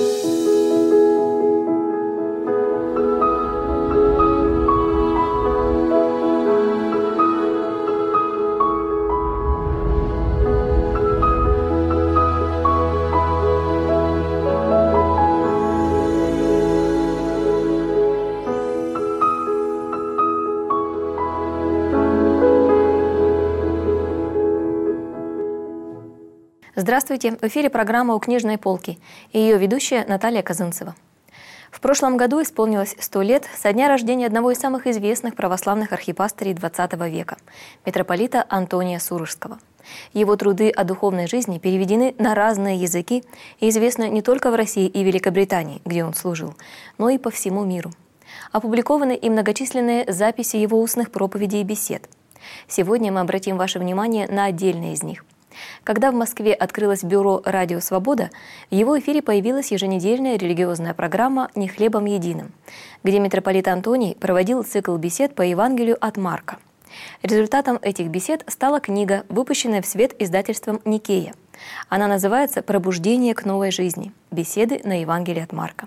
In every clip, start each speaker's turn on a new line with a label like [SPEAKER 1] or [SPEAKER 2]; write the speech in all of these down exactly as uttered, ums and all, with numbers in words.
[SPEAKER 1] Здравствуйте! В эфире программа «У книжной полки» и ее ведущая Наталья Казынцева. В прошлом году исполнилось сто лет со дня рождения одного из самых известных православных архипастырей двадцатого века – митрополита Антония Сурожского. Его труды о духовной жизни переведены на разные языки и известны не только в России и Великобритании, где он служил, но и по всему миру. Опубликованы и многочисленные записи его устных проповедей и бесед. Сегодня мы обратим ваше внимание на отдельные из них. Когда в Москве открылось бюро «Радио Свобода», в его эфире появилась еженедельная религиозная программа «Не хлебом единым», где митрополит Антоний проводил цикл бесед по Евангелию от Марка. Результатом этих бесед стала книга, выпущенная в свет издательством «Никея». Она называется «Пробуждение к новой жизни. Беседы на Евангелие от Марка».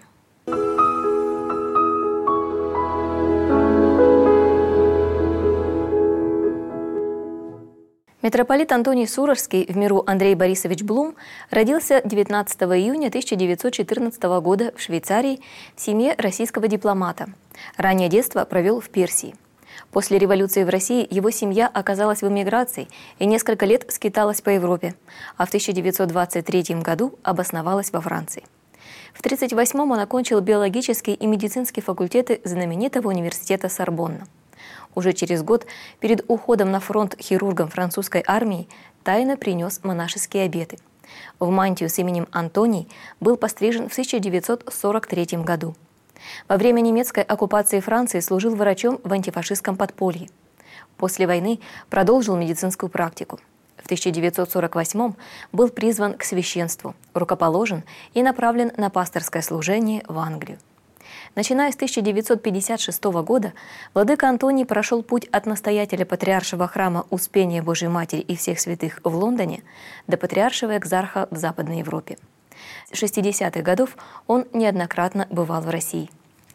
[SPEAKER 1] Митрополит Антоний Сурожский, в миру Андрей Борисович Блум, родился девятнадцатого июня тысяча девятьсот четырнадцатого года в Швейцарии в семье российского дипломата. Раннее детство провел в Персии. После революции в России его семья оказалась в эмиграции и несколько лет скиталась по Европе, а в тысяча девятьсот двадцать третьем году обосновалась во Франции. В тысяча девятьсот тридцать восьмом он окончил биологический и медицинский факультеты знаменитого университета Сорбонна. Уже через год, перед уходом на фронт хирургом французской армии, тайно принес монашеские обеты. В мантию с именем Антоний был пострижен в тысяча девятьсот сорок третьем году. Во время немецкой оккупации Франции служил врачом в антифашистском подполье. После войны продолжил медицинскую практику. В тысяча девятьсот сорок восьмом был призван к священству, рукоположен и направлен на пасторское служение в Англию. Начиная с тысяча девятьсот пятьдесят шестого года, владыка Антоний прошел путь от настоятеля патриаршего храма Успения Божией Матери и всех святых в Лондоне до патриаршего экзарха в Западной Европе. С шестидесятых годов он неоднократно бывал в России.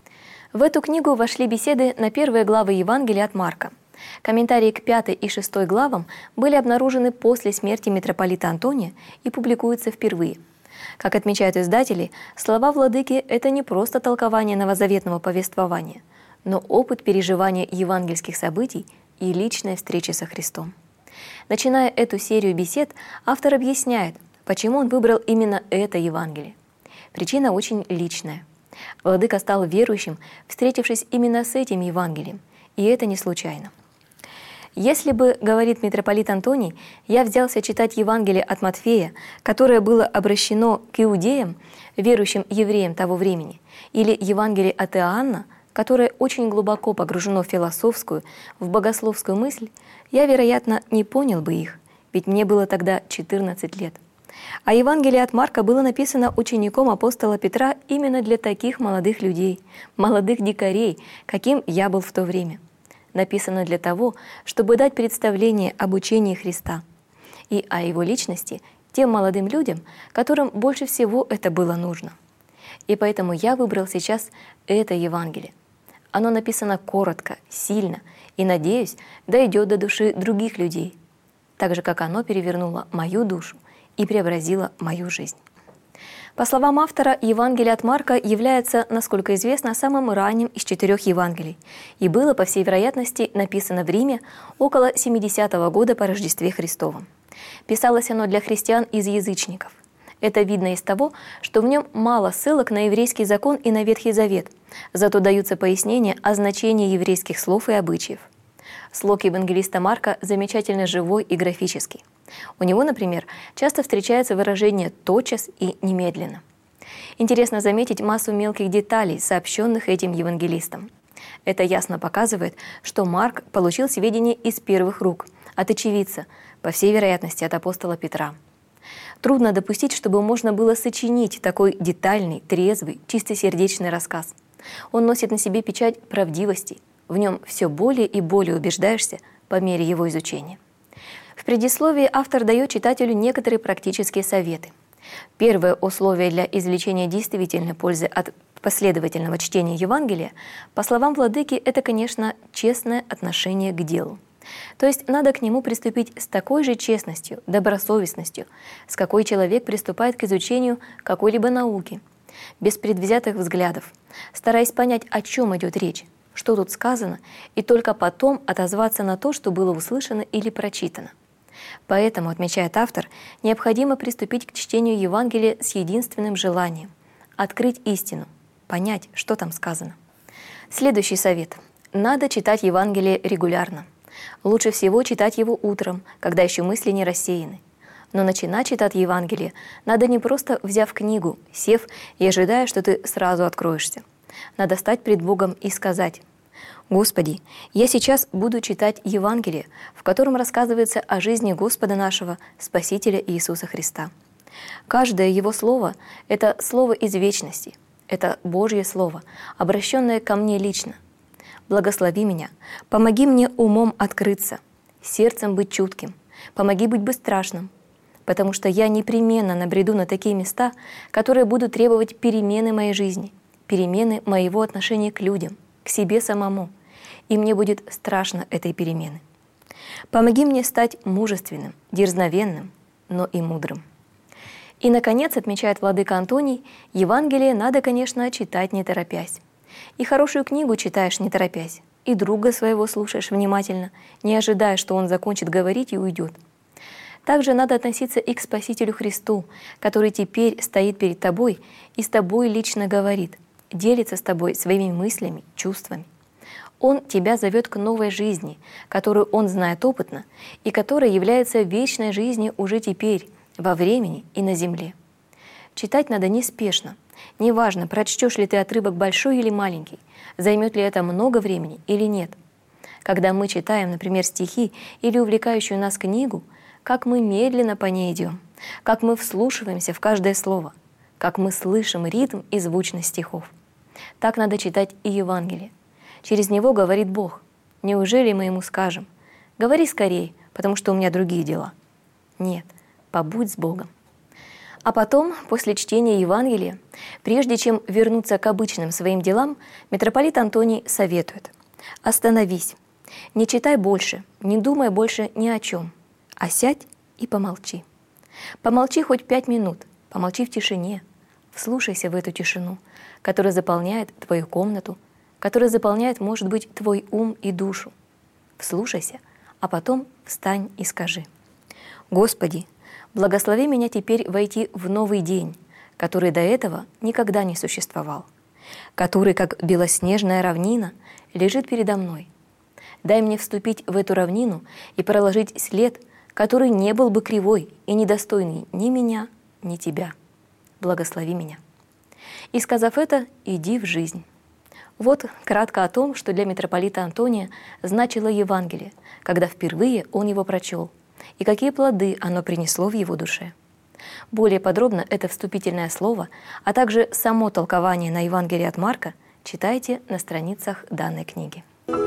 [SPEAKER 1] В эту книгу вошли беседы на первые главы Евангелия от Марка. Комментарии к пятой и шестой главам были обнаружены после смерти митрополита Антония и публикуются впервые. Как отмечают издатели, слова владыки – это не просто толкование новозаветного повествования, но опыт переживания евангельских событий и личной встречи со Христом. Начиная эту серию бесед, автор объясняет, почему он выбрал именно это Евангелие. Причина очень личная. Владыка стал верующим, встретившись именно с этим Евангелием, и это не случайно. «Если бы, — говорит митрополит Антоний, — я взялся читать Евангелие от Матфея, которое было обращено к иудеям, верующим евреям того времени, или Евангелие от Иоанна, которое очень глубоко погружено в философскую, в богословскую мысль, я, вероятно, не понял бы их, ведь мне было тогда четырнадцать лет. А Евангелие от Марка было написано учеником апостола Петра именно для таких молодых людей, молодых дикарей, каким я был в то время. Написано для того, чтобы дать представление об учении Христа и о Его личности тем молодым людям, которым больше всего это было нужно. И поэтому я выбрал сейчас это Евангелие. Оно написано коротко, сильно и, надеюсь, дойдет до души других людей, так же, как оно перевернуло мою душу и преобразило мою жизнь». По словам автора, Евангелие от Марка является, насколько известно, самым ранним из четырех Евангелий и было, по всей вероятности, написано в Риме около семидесятого года по Рождестве Христовом. Писалось оно для христиан из язычников. Это видно из того, что в нем мало ссылок на еврейский закон и на Ветхий Завет, зато даются пояснения о значении еврейских слов и обычаев. Слог евангелиста Марка замечательно живой и графический. У него, например, часто встречается выражение «тотчас» и «немедленно». Интересно заметить массу мелких деталей, сообщенных этим евангелистом. Это ясно показывает, что Марк получил сведения из первых рук, от очевидца, по всей вероятности от апостола Петра. Трудно допустить, чтобы можно было сочинить такой детальный, трезвый, чистосердечный рассказ. Он носит на себе печать правдивости. В нем все более и более убеждаешься по мере его изучения. В предисловии автор дает читателю некоторые практические советы. Первое условие для извлечения действительной пользы от последовательного чтения Евангелия, по словам владыки, это, конечно, честное отношение к делу. То есть надо к нему приступить с такой же честностью, добросовестностью, с какой человек приступает к изучению какой-либо науки, без предвзятых взглядов, стараясь понять, о чем идет речь, что тут сказано, и только потом отозваться на то, что было услышано или прочитано. Поэтому, отмечает автор, необходимо приступить к чтению Евангелия с единственным желанием — открыть истину, понять, что там сказано. Следующий совет. Надо читать Евангелие регулярно. Лучше всего читать его утром, когда еще мысли не рассеяны. Но начинать читать Евангелие надо не просто взяв книгу, сев и ожидая, что ты сразу откроешься. Надо стать пред Богом и сказать: «Господи, я сейчас буду читать Евангелие, в котором рассказывается о жизни Господа нашего, Спасителя Иисуса Христа. Каждое Его слово — это слово из вечности, это Божье Слово, обращенное ко мне лично. Благослови меня, помоги мне умом открыться, сердцем быть чутким, помоги быть бесстрашным, потому что я непременно набреду на такие места, которые будут требовать перемены моей жизни, перемены моего отношения к людям, к себе самому, и мне будет страшно этой перемены. Помоги мне стать мужественным, дерзновенным, но и мудрым». И, наконец, отмечает владыка Антоний, Евангелие надо, конечно, читать не торопясь. И хорошую книгу читаешь не торопясь, и друга своего слушаешь внимательно, не ожидая, что он закончит говорить и уйдет. Также надо относиться и к Спасителю Христу, который теперь стоит перед тобой и с тобой лично говорит, делится с тобой своими мыслями, чувствами. Он тебя зовет к новой жизни, которую Он знает опытно и которая является вечной жизнью уже теперь, во времени и на земле. Читать надо неспешно. Неважно, прочтешь ли ты отрывок большой или маленький, займет ли это много времени или нет. Когда мы читаем, например, стихи или увлекающую нас книгу, как мы медленно по ней идем, как мы вслушиваемся в каждое слово, как мы слышим ритм и звучность стихов. Так надо читать и Евангелие. Через него говорит Бог. Неужели мы Ему скажем: «Говори скорей, потому что у меня другие дела»? Нет, побудь с Богом. А потом, после чтения Евангелия, прежде чем вернуться к обычным своим делам, митрополит Антоний советует: остановись, не читай больше, не думай больше ни о чем, а сядь и помолчи. Помолчи хоть пять минут, помолчи в тишине, вслушайся в эту тишину, которая заполняет твою комнату, которая заполняет, может быть, твой ум и душу. Вслушайся, а потом встань и скажи: «Господи, благослови меня теперь войти в новый день, который до этого никогда не существовал, который, как белоснежная равнина, лежит передо мной. Дай мне вступить в эту равнину и проложить след, который не был бы кривой и недостойный ни меня, ни Тебя. Благослови меня». И, сказав это, иди в жизнь. Вот кратко о том, что для митрополита Антония значило Евангелие, когда впервые он его прочел, и какие плоды оно принесло в его душе. Более подробно это вступительное слово, а также само толкование на Евангелие от Марка читайте на страницах данной книги.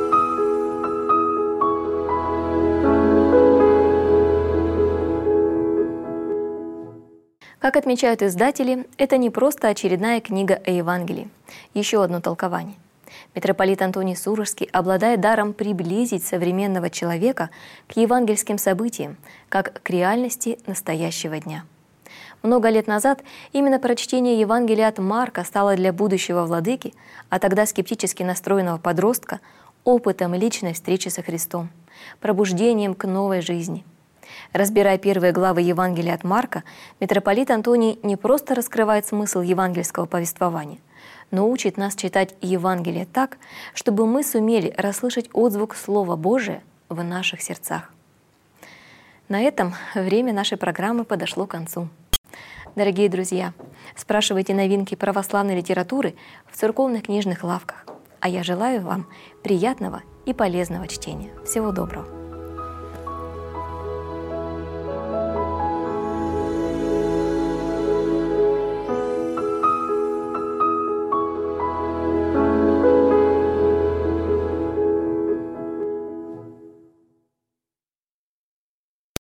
[SPEAKER 1] Как отмечают издатели, это не просто очередная книга о Евангелии, еще одно толкование. Митрополит Антоний Сурожский обладает даром приблизить современного человека к евангельским событиям, как к реальности настоящего дня. Много лет назад именно прочтение Евангелия от Марка стало для будущего владыки, а тогда скептически настроенного подростка, опытом личной встречи со Христом, пробуждением к новой жизни. Разбирая первые главы Евангелия от Марка, митрополит Антоний не просто раскрывает смысл евангельского повествования, но учит нас читать Евангелие так, чтобы мы сумели расслышать отзвук Слова Божия в наших сердцах. На этом время нашей программы подошло к концу. Дорогие друзья, спрашивайте новинки православной литературы в церковных книжных лавках. А я желаю вам приятного и полезного чтения. Всего доброго!